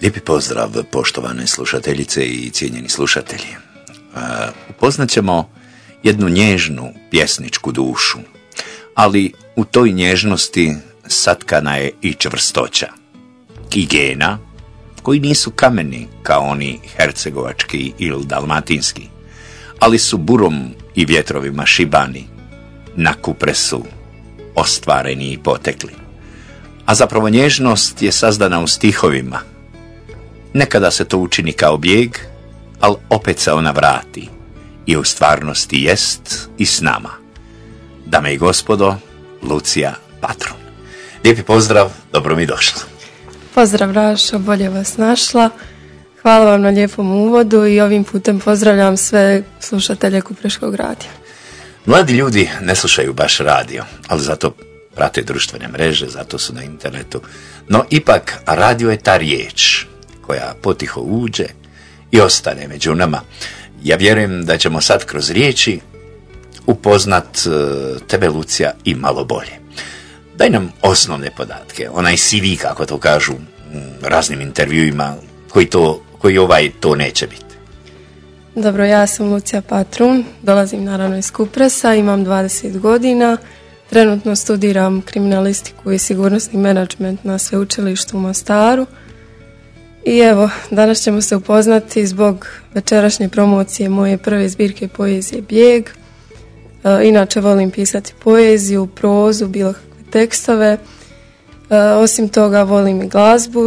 Lijepi pozdrav, poštovane slušateljice i cijenjeni slušatelji. Upoznat ćemo jednu nježnu pjesničku dušu, ali u toj nježnosti satkana je i čvrstoća i gena koji nisu kameni kao oni hercegovački ili dalmatinski, ali su burom i vjetrovima šibani, na Kupresu ostvareni i potekli. A zapravo nježnost je sazdana u stihovima. Nekada se to učini kao bijeg, ali opet se ona vrati i u stvarnosti jest i s nama. Dame i gospodo, Lucija Patrun. Lijepi pozdrav, dobro mi došla. Pozdrav Rašo, bolje vas našla. Hvala vam na lijepom uvodu i ovim putem pozdravljam sve slušatelje Kupreškog radija. Mladi ljudi ne slušaju baš radio, ali zato prate društvene mreže, zato su na internetu. No ipak radio je ta riječ koja potiho uđe i ostane među nama. Ja vjerujem da ćemo sad kroz riječi upoznat tebe, Lucija, i malo bolje. Daj nam osnovne podatke, onaj CV, kako to kažu raznim intervjuima, koji to neće biti. Dobro, ja sam Lucija Patrun, dolazim naravno iz Kupresa, imam 20 godina, trenutno studiram kriminalistiku i sigurnosni menadžment na sveučilištu u Mostaru. I evo, danas ćemo se upoznati zbog večerašnje promocije moje prve zbirke poezije Bijeg. Inače volim pisati poeziju, prozu, bilo kakve tekstove. Osim toga volim i glazbu.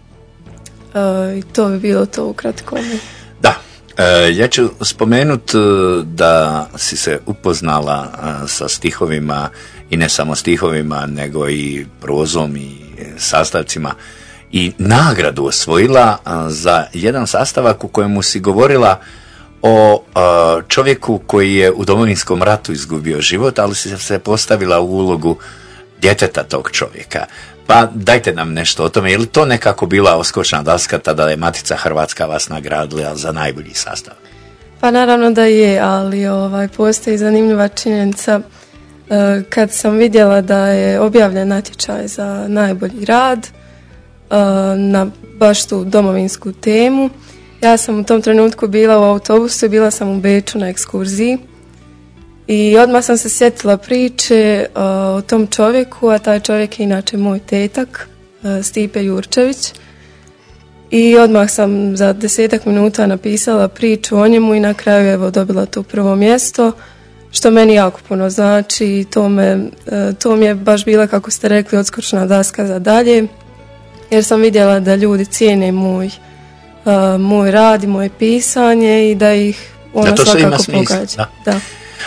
I to bi bilo to ukratko. Da, ja ću spomenuti da si se upoznala sa stihovima i ne samo stihovima, nego i prozom i sastavcima i nagradu osvojila za jedan sastavak u kojemu si govorila o čovjeku koji je u Domovinskom ratu izgubio život, ali si se postavila u ulogu djeteta tog čovjeka. Pa dajte nam nešto o tome. Je li to nekako bila oskočna daska tada je Matica Hrvatska vas nagradila za najbolji sastav? Pa naravno da je, ali postoji zanimljiva činjenica. Kad sam vidjela da je objavljen natječaj za najbolji rad na baš tu domovinsku temu, ja sam u tom trenutku bila u autobusu i bila sam u Beču na ekskurziji i odmah sam se sjetila priče o tom čovjeku, a taj čovjek je inače moj tetak, Stipe Jurčević, i odmah sam za 10 minuta napisala priču o njemu i na kraju evo dobila to prvo mjesto, što meni jako puno znači i to mi je baš bila, kako ste rekli, odskočna daska za dalje, jer sam vidjela da ljudi cijene moj rad i moje pisanje i da ih ono svakako pogađa. Da.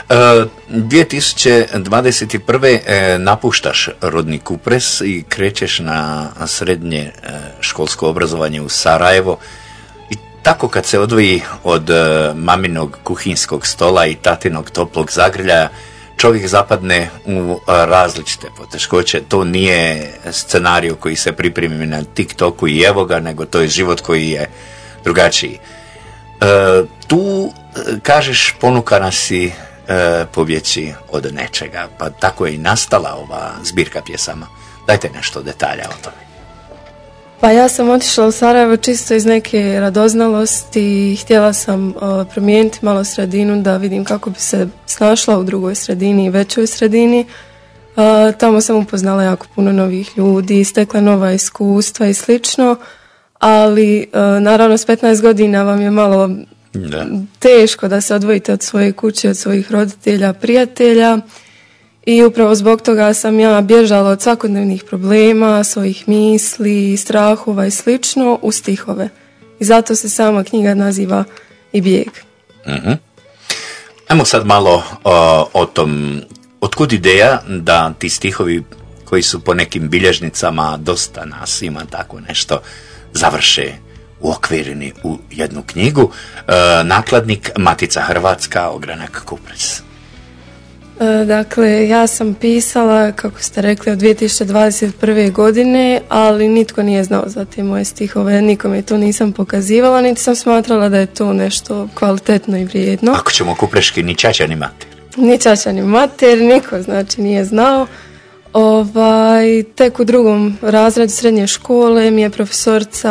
2021. napuštaš rodni Kupres i krećeš na srednje školsko obrazovanje u Sarajevo i tako kad se odvoji od maminog kuhinskog stola i tatinog toplog zagrljaja, čovjek zapadne u različite poteškoće. To nije scenarij koji se pripremi na TikToku i evo ga, nego to je život koji je drugačiji. Tu, kažeš, ponukana si pobjeći od nečega, pa tako je i nastala ova zbirka pjesama. Dajte nešto detalja o tome. Pa ja sam otišla u Sarajevo čisto iz neke radoznalosti i htjela sam promijeniti malo sredinu da vidim kako bi se snašla u drugoj sredini i većoj sredini. Tamo sam upoznala jako puno novih ljudi, stekla nova iskustva i slično, ali naravno s 15 godina vam je malo teško da se odvojite od svoje kuće, od svojih roditelja, prijatelja, i upravo zbog toga sam ja bježala od svakodnevnih problema, svojih misli, strahova i slično u stihove. I zato se sama knjiga naziva i Bijeg. Mm-hmm. Ajmo sad malo o tom, otkud ideja da ti stihovi koji su po nekim bilježnicama, dosta nas ima tako nešto, završe uokvireni u jednu knjigu. Nakladnik Matica Hrvatska, ogranak Kupres. Dakle, ja sam pisala, kako ste rekli, od 2021. godine, ali nitko nije znao za te moje stihove, nikome to nisam pokazivala, niti sam smatrala da je to nešto kvalitetno i vrijedno. Ako ćemo kupreški, ni čača ni mater. Ni čača ni mater, niko znači nije znao. Tek u 2. razredu srednje škole mi je profesorica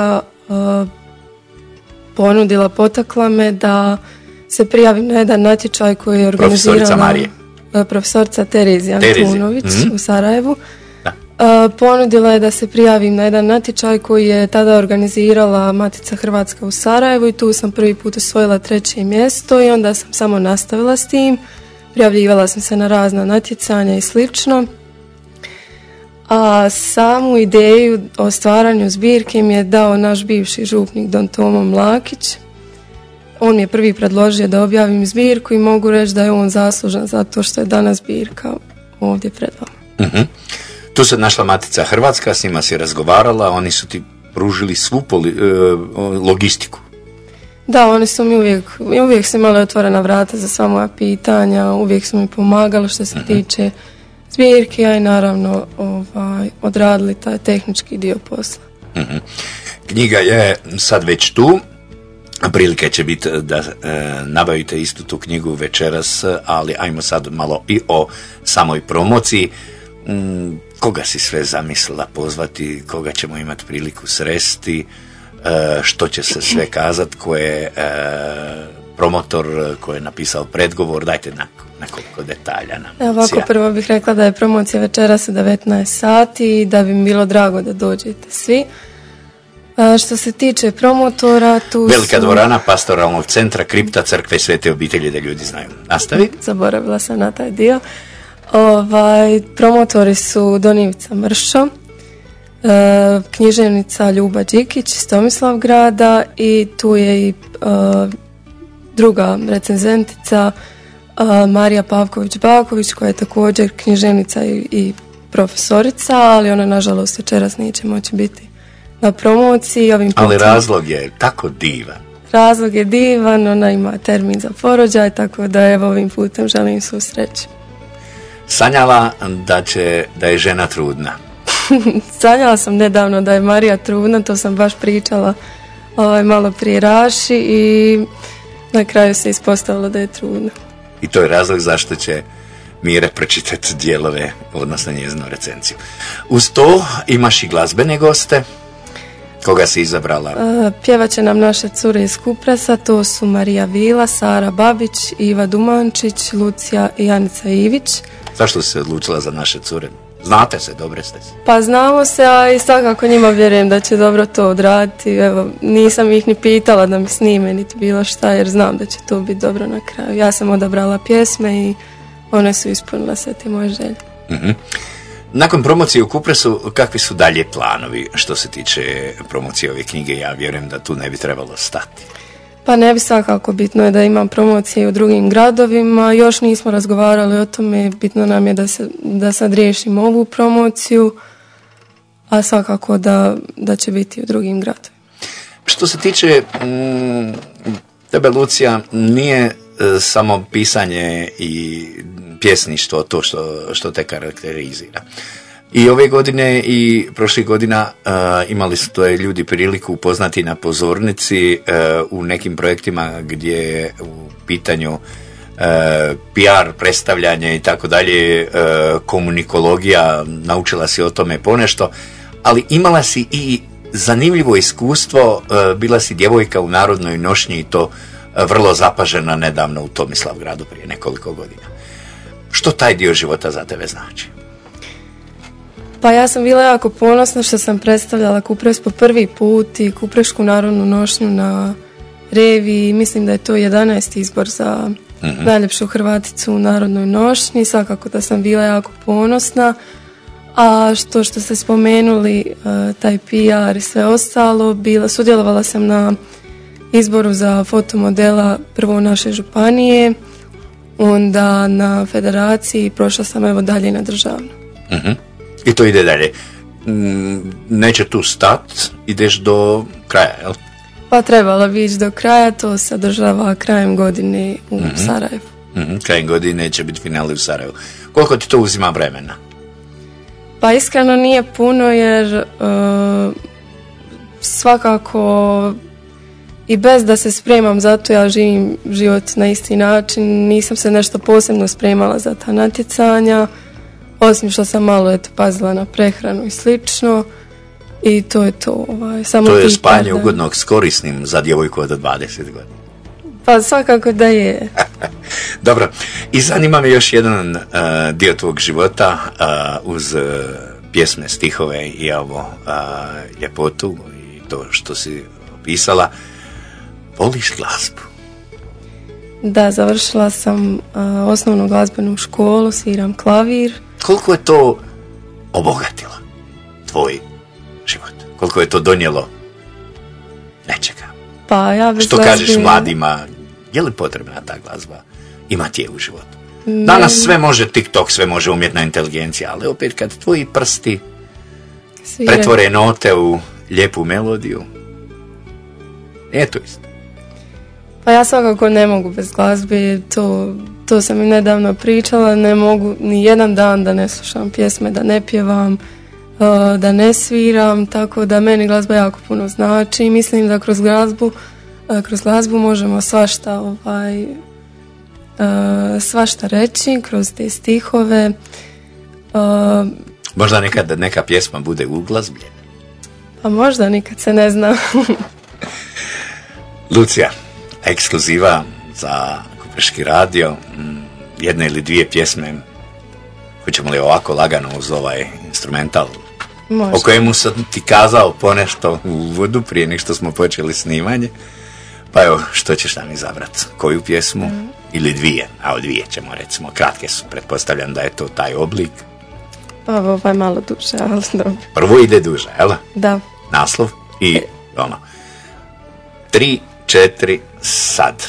ponudila, potakla me da se prijavim na jedan natječaj koji je organizirala profesorica Terezija Antunović u Sarajevu. Ponudila je da se prijavim na jedan natječaj koji je tada organizirala Matica Hrvatska u Sarajevu i tu sam prvi put osvojila 3. mjesto i onda sam samo nastavila s tim. Prijavljivala sam se na razna natjecanja i slično. A samu ideju o stvaranju zbirke mi je dao naš bivši župnik Don Tomo Mlakić. On mi je prvi predložio da objavim zbirku i mogu reći da je on zaslužan za to što je danas zbirka ovdje pred vama. Tu se našla Matica Hrvatska, s njima si razgovarala, oni su ti pružili svu logistiku. Da, oni su mi uvijek su imali otvorena vrata za sva moja pitanja, uvijek su mi pomagali što se tiče zbirke, a i naravno odradili taj tehnički dio posla. Knjiga je sad već tu, prilike će biti da nabavite istu tu knjigu večeras, ali ajmo sad malo i o samoj promociji. Koga si sve zamislila pozvati, koga ćemo imati priliku sresti, što će se sve kazati, ko je promotor, ko je napisao predgovor, dajte nekoliko detalja nam. Ovako, prvo bih rekla da je promocija večeras u 19 sati i da bi mi bilo drago da dođete svi. Što se tiče promotora, tu Velika dvorana Pastoralnog centra, kripta Crkve Svete Obitelji, da ljudi znaju. Nastavi. Zaboravila sam na taj dio. Promotori su Don Ivica Mršo, književnica Ljuba Đikić iz Tomislavgrada i tu je i druga recenzentica Marija Pavković-Baković koja je također književnica i profesorica, ali ona nažalost večeras neće moći biti na promociji. Ali razlog je tako divan. Razlog je divan, ona ima termin za porođaj, tako da evo ovim putem želim svu sreću. Sanjala da je žena trudna. Sanjala sam nedavno da je Marija trudna, to sam baš pričala malo prije Raši i na kraju se ispostavilo da je trudna. I to je razlog zašto će Mire pročitati dijelove, odnosno njezinu recenziju. Uz to imaš i glazbene goste. Koga si izabrala? Pjevat će nam naše cure iz Kupresa, to su Marija Vila, Sara Babić, Iva Dumančić, Lucija i Janica Ivić. Zašto si se odlučila za naše cure? Znate se, dobre ste se. Pa znamo se, a i svakako njima vjerujem da će dobro to odraditi. Evo, nisam ih ni pitala da mi snime niti bilo šta, jer znam da će to biti dobro na kraju. Ja sam odabrala pjesme i one su ispunile sve te moje želje. Nakon promocije u Kupresu, kakvi su dalje planovi što se tiče promocije ove knjige? Ja vjerujem da tu ne bi trebalo stati. Pa ne bi, svakako bitno je da imam promocije u drugim gradovima, još nismo razgovarali o tome, bitno nam je da sad riješimo ovu promociju, a svakako da će biti u drugim gradovima. Što se tiče tebe, Lucija, nije samo pisanje i pjesništvo to što te karakterizira. I ove godine i prošlih godina imali su to ljudi priliku upoznati na pozornici u nekim projektima gdje je u pitanju PR, predstavljanje i tako dalje, komunikologija, naučila si o tome ponešto, ali imala si i zanimljivo iskustvo, bila si djevojka u Narodnoj nošnji i to vrlo zapažena nedavno u Tomislavgradu prije nekoliko godina. Što taj dio života za tebe znači? Pa ja sam bila jako ponosna što sam predstavljala Kupres po prvi put i Kuprešku narodnu nošnju na reviji. Mislim da je to 11. izbor za najljepšu Hrvaticu u narodnoj nošnji. Svakako da sam bila jako ponosna. A što ste spomenuli, taj PR i sve ostalo, sudjelovala sam na izboru za fotomodela prvo naše županije, onda na federaciji, prošla sam evo dalje na državno. I to ide dalje. Neće tu stat, ideš do kraja, jel? Pa trebala bi ići do kraja, to se održava krajem godine u Sarajevu. Krajem godine će biti finale u Sarajevu. Koliko ti to uzima vremena? Pa iskreno nije puno, jer svakako i bez da se spremam za to, ja živim život na isti način, nisam se nešto posebno spremala za ta natjecanja, osim što sam malo pazila na prehranu i slično, I to je to. Samo to je spajanje ugodnog s korisnim za djevojku od 20 godina. Pa svakako da je. Dobro, i zanima me još jedan dio tvog života uz pjesme, stihove i ovo ljepotu i to što si opisala. Voliš glazbu? Da, završila sam osnovnu glazbenu školu, sviram klavir. Koliko je to obogatilo tvoj život? Koliko je to donijelo nečega? Pa ja bez što glazbe... kažeš mladima, je li potrebna ta glazba? Imati je u životu. Danas sve može TikTok, sve može umjetna inteligencija, ali opet kad tvoji prsti pretvore note u lijepu melodiju, nije to isto. Pa ja svakako ne mogu bez glazbe, to sam i nedavno pričala, ne mogu ni jedan dan da ne slušam pjesme, da ne pjevam, da ne sviram, tako da meni glazba jako puno znači. Mislim da kroz glazbu možemo svašta reći, kroz te stihove. Možda nekad neka pjesma bude uglazbljena. Pa možda, nikad se ne zna. Lucija, ekskluziva za Kupreški radio, jedne ili dvije pjesme, hoćemo li ovako lagano uz ovaj instrumental, može, o kojemu sam ti kazao ponešto u uvodu prije nek što smo počeli snimanje, pa evo, što ćeš nam izabrati? Koju pjesmu? Ili dvije? A dvije ćemo, recimo, kratke su, pretpostavljam da je to taj oblik. Pa ovo je malo duže, ali dobro. Prvo ide duže, jel? Da. Naslov i ono. 3, 4, sad.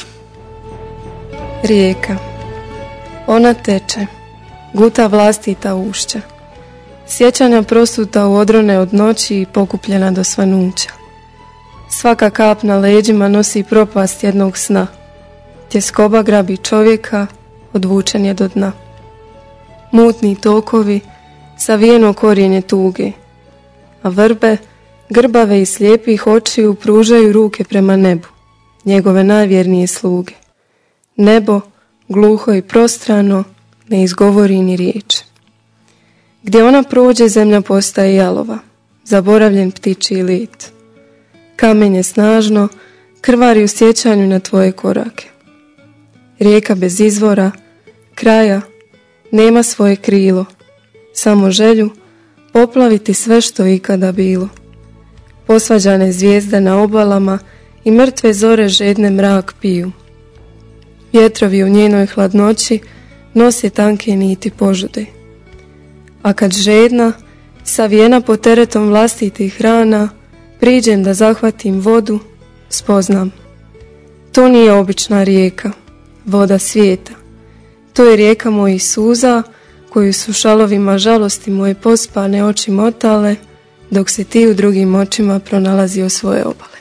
Rijeka. Ona teče, guta vlastita ušća. Sjećanja prosuta u odrone od noći i pokupljena do svanuća. Svaka kap na leđima nosi propast jednog sna. Tjeskoba grabi čovjeka, odvučen je do dna. Mutni tokovi, savijeno korijenje tuge, a vrbe, grbave i slijepih očiju pružaju ruke prema nebu, njegove najvjernije sluge. Nebo, gluho i prostrano, ne izgovori ni riječ. Gdje ona prođe, zemlja postaje jalova, zaboravljen ptičji lit. Kamen je snažno, krvari u sjećanju na tvoje korake. Rijeka bez izvora, kraja, nema svoje krilo, samo želju poplaviti sve što ikada bilo. Posvađane zvijezde na obalama i mrtve zore žedne mrak piju. Vjetrovi u njenoj hladnoći nose tanke niti požude. A kad žedna, savijena pod teretom vlastitih rana, priđem da zahvatim vodu, spoznam. To nije obična rijeka, voda svijeta. To je rijeka mojih suza, koju su šalovima žalosti moje pospane oči motale, dok se ti u drugim očima pronalazio svoje obale.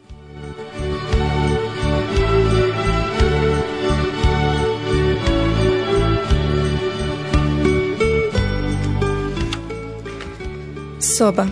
Soba.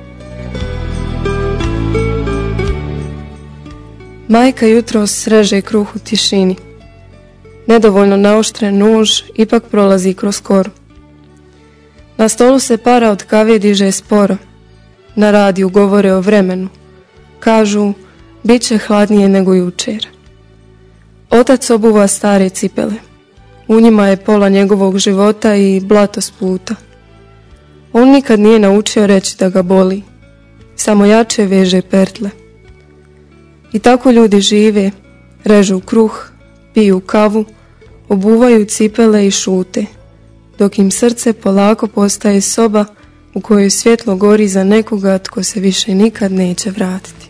Majka jutros reže kruh u tišini. Nedovoljno naoštren nož ipak prolazi kroz koru. Na stolu se para od kave diže sporo. Na radiju govore o vremenu. Kažu, bit će hladnije nego jučer. Otac obuva stare cipele. U njima je pola njegovog života i blato s puta. On nikad nije naučio reći da ga boli. Samo jače veže pertle. I tako ljudi žive, režu kruh, piju kavu, obuvaju cipele i šute, dok im srce polako postaje soba u kojoj svjetlo gori za nekoga tko se više nikad neće vratiti.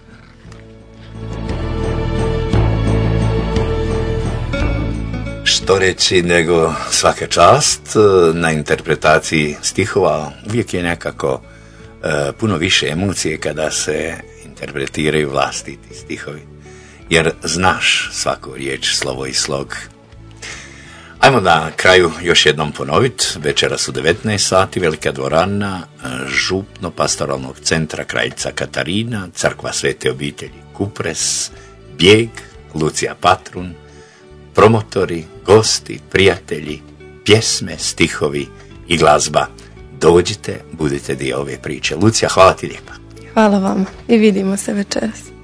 Što reći nego svaka čast na interpretaciji stihova. Uvijek je nekako puno više emocije kada se interpretiraju vlastiti stihovi, jer znaš svaku riječ, slovo i slog. Ajmo na kraju još jednom ponoviti. Večeras u 19 sati Velika dvorana Župno pastoralnog centra Kraljica Katarina, Crkva Svete obitelji Kupres, Bijeg, Lucija Patrun, promotori, gosti, prijatelji, pjesme, stihovi i glazba dođite, budite dio ove priče. Lucija, hvala ti lijepa. Hvala vama i vidimo se večeras.